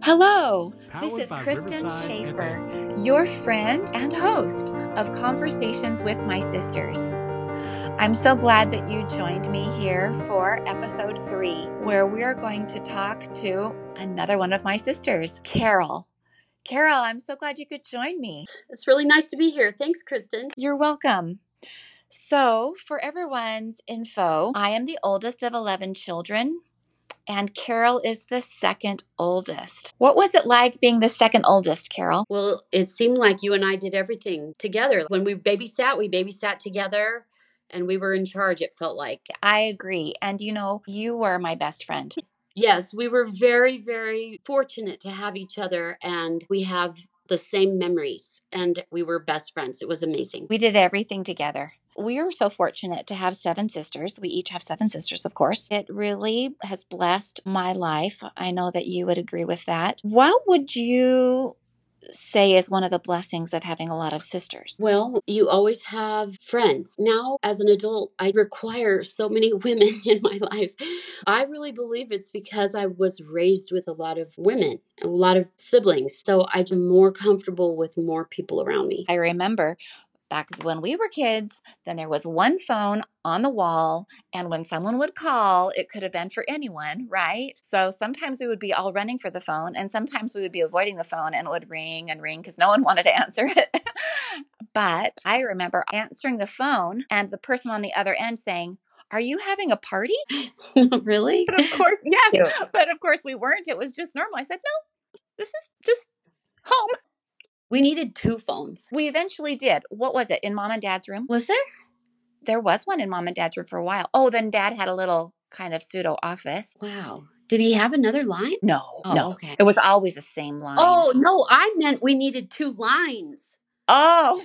Hello, this Powered is by Kristen Riverside Schaefer, FM. your friend and host of Conversations with My Sisters. I'm so glad that you joined me here for episode 3, where we are going to talk to another one of my sisters, Carol. Carol, I'm so glad you could join me. It's really nice to be here. Thanks, Kristen. You're welcome. So, for everyone's info, I am the oldest of 11 children. And Carol is the second oldest. What was it like being the second oldest, Carol? Well, it seemed like you and I did everything together. When we babysat together, and we were in charge, it felt like. I agree. And you were my best friend. Yes, we were very, very fortunate to have each other, and we have the same memories, and we were best friends. It was amazing. We did everything together. We are so fortunate to have 7 sisters. We each have 7 sisters, of course. It really has blessed my life. I know that you would agree with that. What would you say is one of the blessings of having a lot of sisters? Well, you always have friends. Now, as an adult, I require so many women in my life. I really believe it's because I was raised with a lot of women, a lot of siblings. So I'm more comfortable with more people around me. I remember back when we were kids, then there was one phone on the wall. And when someone would call, it could have been for anyone, right? So sometimes we would be all running for the phone, and sometimes we would be avoiding the phone and it would ring and ring because no one wanted to answer it. But I remember answering the phone and the person on the other end saying, "Are you having a party?" Really? But of course, yes. Yeah. But of course we weren't. It was just normal. I said, "No, this is just home." We needed 2 phones. We eventually did. What was it? In Mom and Dad's room? Was there? There was one in Mom and Dad's room for a while. Oh, then Dad had a little kind of pseudo office. Wow. Did he have another line? No, Oh, no. okay. It was always the same line. Oh, no, I meant we needed 2 lines. Oh.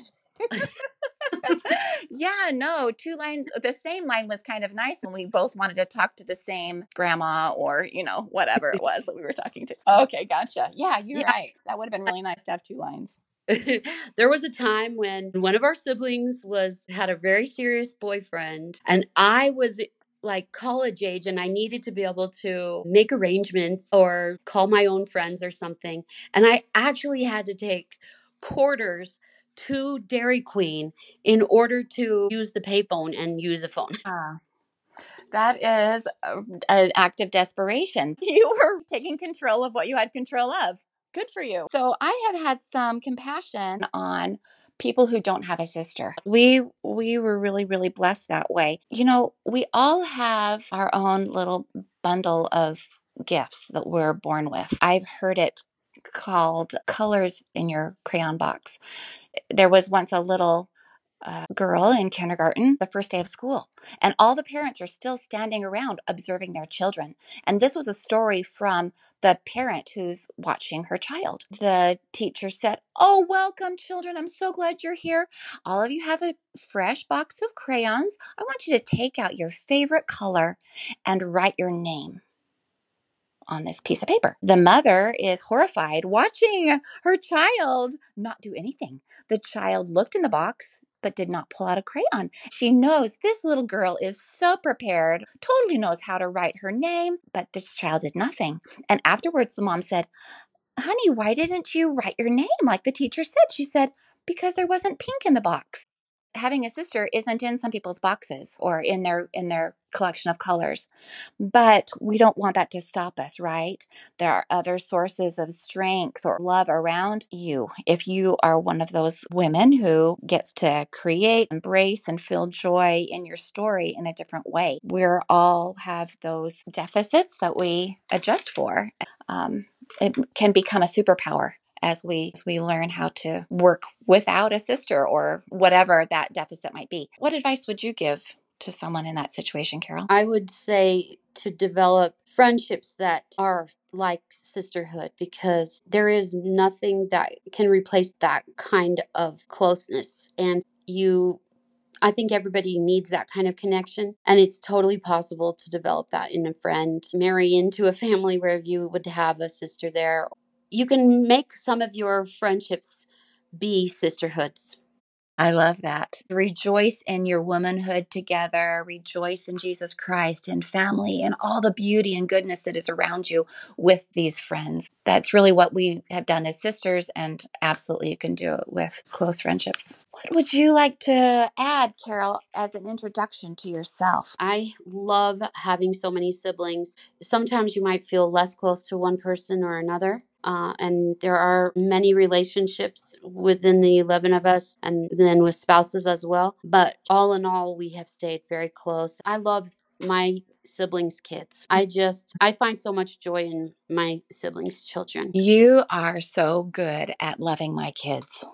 Yeah, no, 2 lines. The same line was kind of nice when we both wanted to talk to the same grandma or, whatever it was that we were talking to. Okay, gotcha. Yeah, you're right. That would have been really nice to have 2 lines. There was a time when one of our siblings had a very serious boyfriend, and I was like college age, and I needed to be able to make arrangements or call my own friends or something. And I actually had to take quarters to Dairy Queen in order to use the payphone and use a phone. That is an act of desperation. You were taking control of what you had control of. Good for you. So I have had some compassion on people who don't have a sister. We were really, really blessed that way. We all have our own little bundle of gifts that we're born with. I've heard it called colors in your crayon box. There was once a little girl in kindergarten, the first day of school, and all the parents are still standing around observing their children. And this was a story from the parent who's watching her child. The teacher said, "Oh, welcome, children. I'm so glad you're here. All of you have a fresh box of crayons. I want you to take out your favorite color and write your name on this piece of paper." The mother is horrified watching her child not do anything. The child looked in the box but did not pull out a crayon. She knows this little girl is so prepared, totally knows how to write her name, but this child did nothing. And afterwards, the mom said, "Honey, why didn't you write your name like the teacher said?" She said, "Because there wasn't pink in the box." Having a sister isn't in some people's boxes or in their collection of colors. But we don't want that to stop us, right? There are other sources of strength or love around you. If you are one of those women who gets to create, embrace, and feel joy in your story in a different way, we all have those deficits that we adjust for. It can become a superpower as we learn how to work without a sister or whatever that deficit might be. What advice would you give to someone in that situation, Carol? I would say to develop friendships that are like sisterhood, because there is nothing that can replace that kind of closeness. And I think everybody needs that kind of connection, and it's totally possible to develop that in a friend, marry into a family where you would have a sister there. You can make some of your friendships be sisterhoods. I love that. Rejoice in your womanhood together. Rejoice in Jesus Christ and family and all the beauty and goodness that is around you with these friends. That's really what we have done as sisters, and absolutely you can do it with close friendships. What would you like to add, Carol, as an introduction to yourself? I love having so many siblings. Sometimes you might feel less close to one person or another. And there are many relationships within the 11 of us and then with spouses as well. But all in all, we have stayed very close. I love my siblings' kids. I find so much joy in my siblings' children. You are so good at loving my kids.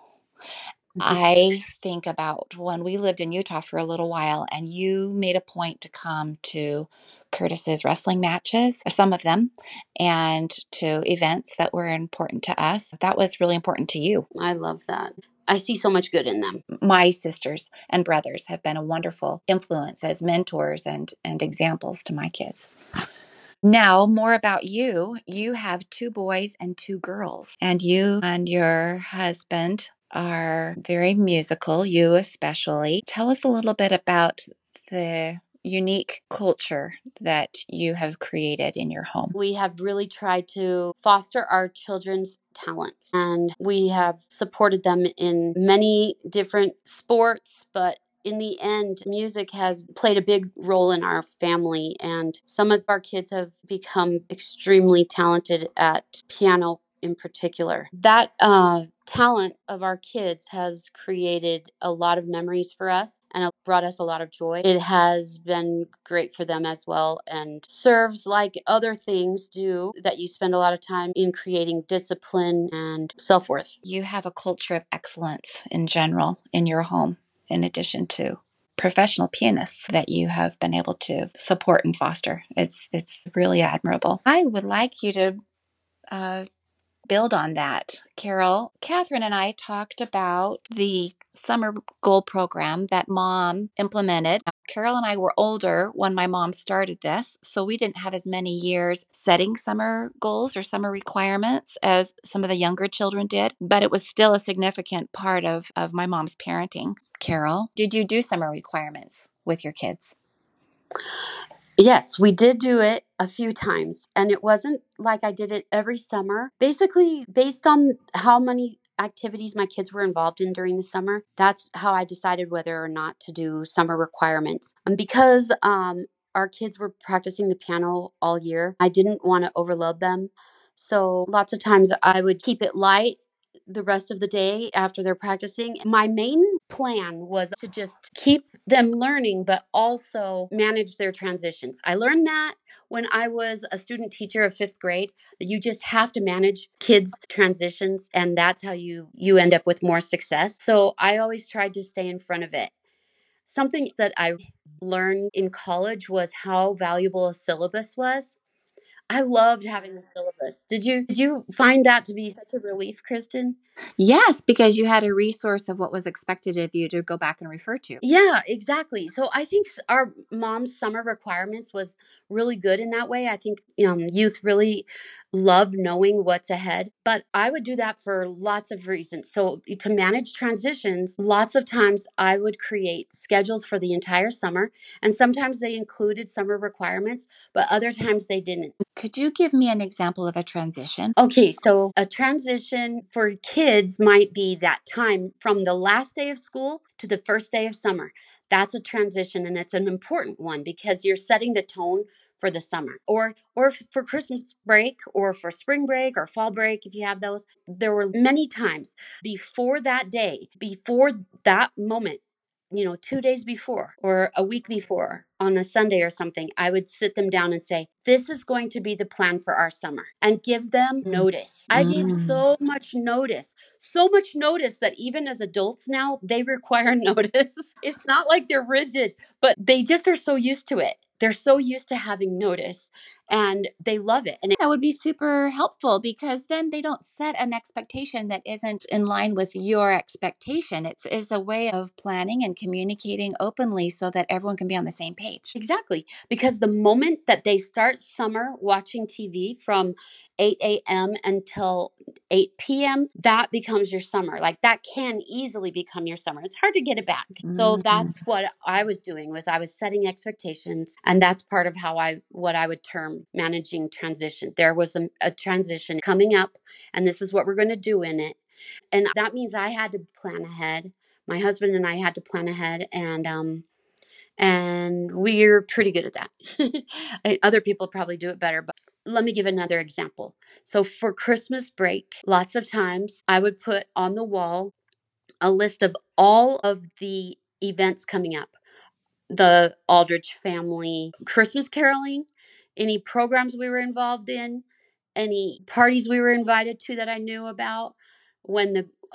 I think about when we lived in Utah for a little while, and you made a point to come to Curtis's wrestling matches, some of them, and to events that were important to us. That was really important to you. I love that. I see so much good in them. My sisters and brothers have been a wonderful influence as mentors and examples to my kids. Now, more about you. You have 2 boys and 2 girls, and you and your husband are very musical, you especially. Tell us a little bit about the unique culture that you have created in your home. We have really tried to foster our children's talents, and we have supported them in many different sports, but in the end, music has played a big role in our family, and some of our kids have become extremely talented at piano in particular. That talent of our kids has created a lot of memories for us and it brought us a lot of joy. It has been great for them as well and serves like other things do that you spend a lot of time in creating discipline and self-worth. You have a culture of excellence in general in your home, in addition to professional pianists that you have been able to support and foster. It's really admirable. I would like you to build on that, Carol. Catherine and I talked about the summer goal program that Mom implemented. Carol and I were older when my mom started this, so we didn't have as many years setting summer goals or summer requirements as some of the younger children did, but it was still a significant part of my mom's parenting. Carol, did you do summer requirements with your kids? Yes, we did do it a few times, and it wasn't like I did it every summer. Basically, based on how many activities my kids were involved in during the summer, that's how I decided whether or not to do summer requirements. And because our kids were practicing the piano all year, I didn't want to overload them. So lots of times I would keep it light the rest of the day after they're practicing. My main plan was to just keep them learning, but also manage their transitions. I learned that when I was a student teacher of 5th grade, that you just have to manage kids' transitions, and that's how you end up with more success. So I always tried to stay in front of it. Something that I learned in college was how valuable a syllabus was. I loved having the syllabus. Did you find that to be such a relief, Kristen? Yes, because you had a resource of what was expected of you to go back and refer to. Yeah, exactly. So I think our mom's summer requirements was really good in that way. I think youth really love knowing what's ahead, but I would do that for lots of reasons. So to manage transitions, lots of times I would create schedules for the entire summer, and sometimes they included summer requirements, but other times they didn't. Could you give me an example of a transition? Okay, so a transition for kids might be that time from the last day of school to the first day of summer. That's a transition, and it's an important one because you're setting the tone for the summer. Or for Christmas break or for spring break or fall break if you have those. There were many times before that day, before that moment, 2 days before or a week before on a Sunday or something, I would sit them down and say, this is going to be the plan for our summer and give them notice. I gave so much notice that even as adults now, they require notice. It's not like they're rigid, but they just are so used to it. They're so used to having notice and they love it. And that would be super helpful because then they don't set an expectation that isn't in line with your expectation. It's a way of planning and communicating openly so that everyone can be on the same page. Exactly. Because the moment that they start summer watching TV from 8 a.m. until 8 p.m., that becomes your summer. Like that can easily become your summer. It's hard to get it back. So that's what I was doing, was I was setting expectations, and that's part of how what I would term managing transition. There was a transition coming up, and this is what we're going to do in it. And that means I had to plan ahead. My husband and I had to plan ahead, and we're pretty good at that. Other people probably do it better, but let me give another example. So for Christmas break, lots of times I would put on the wall a list of all of the events coming up: the Aldrich family Christmas caroling, any programs we were involved in, any parties we were invited to that I knew about, when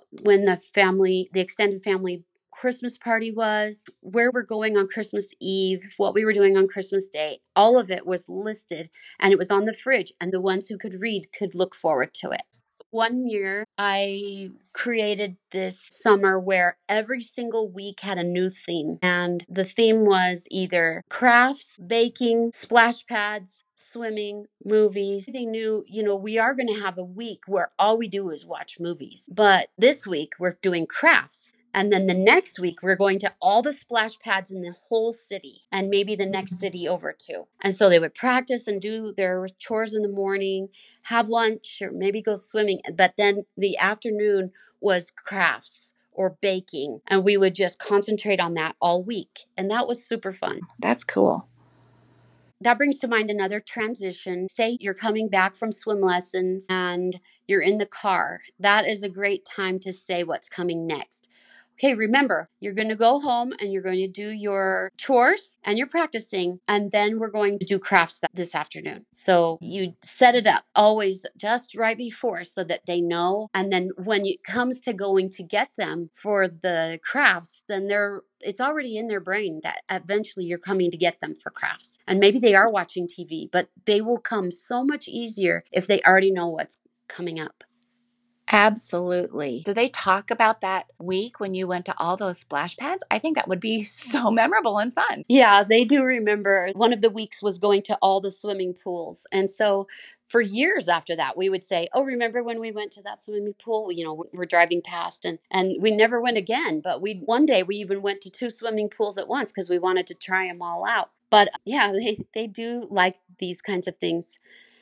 the extended family Christmas party was, where we're going on Christmas Eve, what we were doing on Christmas Day. All of it was listed, and it was on the fridge, and the ones who could read could look forward to it. One year, I created this summer where every single week had a new theme. And the theme was either crafts, baking, splash pads, swimming, movies. They knew, we are going to have a week where all we do is watch movies. But this week, we're doing crafts. And then the next week, we're going to all the splash pads in the whole city, and maybe the next city over too. And so they would practice and do their chores in the morning, have lunch, or maybe go swimming. But then the afternoon was crafts or baking, and we would just concentrate on that all week. And that was super fun. That's cool. That brings to mind another transition. Say you're coming back from swim lessons and you're in the car. That is a great time to say what's coming next. Okay, remember, you're going to go home and you're going to do your chores and you're practicing, and then we're going to do crafts this afternoon. So you set it up always just right before so that they know. And then when it comes to going to get them for the crafts, then it's already in their brain that eventually you're coming to get them for crafts. And maybe they are watching TV, but they will come so much easier if they already know what's coming up. Absolutely. Do they talk about that week when you went to all those splash pads? I think that would be so memorable and fun. Yeah, they do remember. One of the weeks was going to all the swimming pools. And so for years after that, we would say, oh, remember when we went to that swimming pool? We're driving past and we never went again. But one day we even went to 2 swimming pools at once because we wanted to try them all out. But yeah, they do like these kinds of things.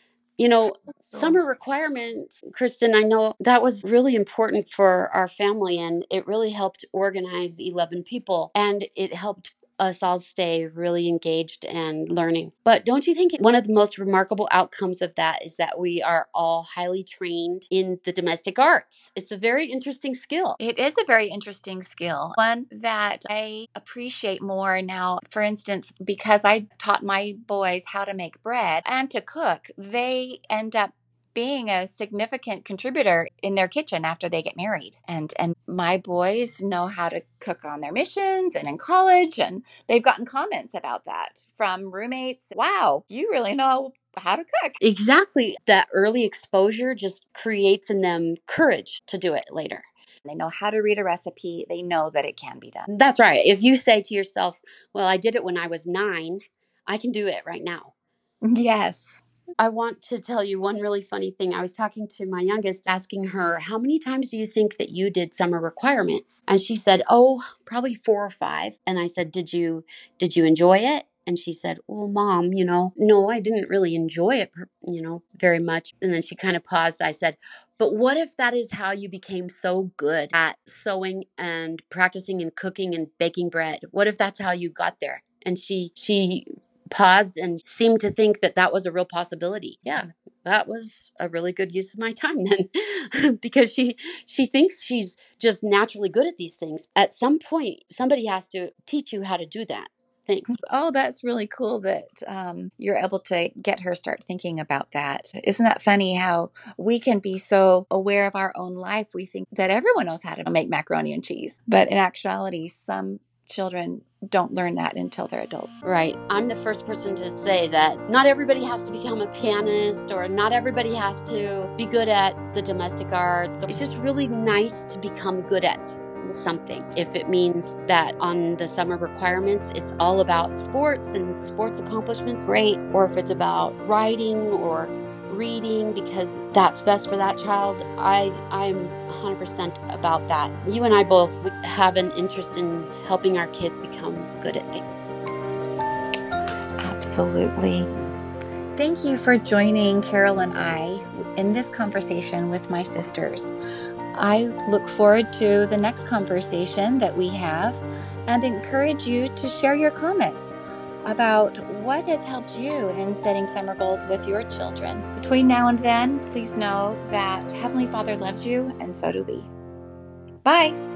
Summer requirements, Kristen, I know that was really important for our family, and it really helped organize 11 people, and it helped us all stay really engaged and learning. But don't you think one of the most remarkable outcomes of that is that we are all highly trained in the domestic arts? It's a very interesting skill. It is a very interesting skill, one that I appreciate more now. For instance, because I taught my boys how to make bread and to cook, they end up being a significant contributor in their kitchen after they get married. And my boys know how to cook on their missions and in college, and they've gotten comments about that from roommates. Wow, you really know how to cook. Exactly. That early exposure just creates in them courage to do it later. They know how to read a recipe. They know that it can be done. That's right. If you say to yourself, well, I did it when I was 9, I can do it right now. Yes. I want to tell you one really funny thing. I was talking to my youngest, asking her, how many times do you think that you did summer requirements? And she said, oh, probably 4 or 5. And I said, did you enjoy it? And she said, well, Mom, no, I didn't really enjoy it, very much. And then she kind of paused. I said, but what if that is how you became so good at sewing and practicing and cooking and baking bread? What if that's how you got there? And she paused and seemed to think that was a real possibility. Yeah, that was a really good use of my time then, because she thinks she's just naturally good at these things. At some point, somebody has to teach you how to do that thing. Oh, that's really cool that you're able to get her start thinking about that. Isn't that funny how we can be so aware of our own life? We think that everyone knows how to make macaroni and cheese, but in actuality, some children don't learn that until they're adults. Right. I'm the first person to say that not everybody has to become a pianist, or not everybody has to be good at the domestic arts. It's just really nice to become good at something. If it means that on the summer requirements, it's all about sports and sports accomplishments, great. Or if it's about writing or reading because that's best for that child, I'm 100% about that. You and I both have an interest in helping our kids become good at things. Absolutely. Thank you for joining Carol and I in this conversation with my sisters. I look forward to the next conversation that we have and encourage you to share your comments about what has helped you in setting summer goals with your children. Between now and then, please know that Heavenly Father loves you, and so do we. Bye.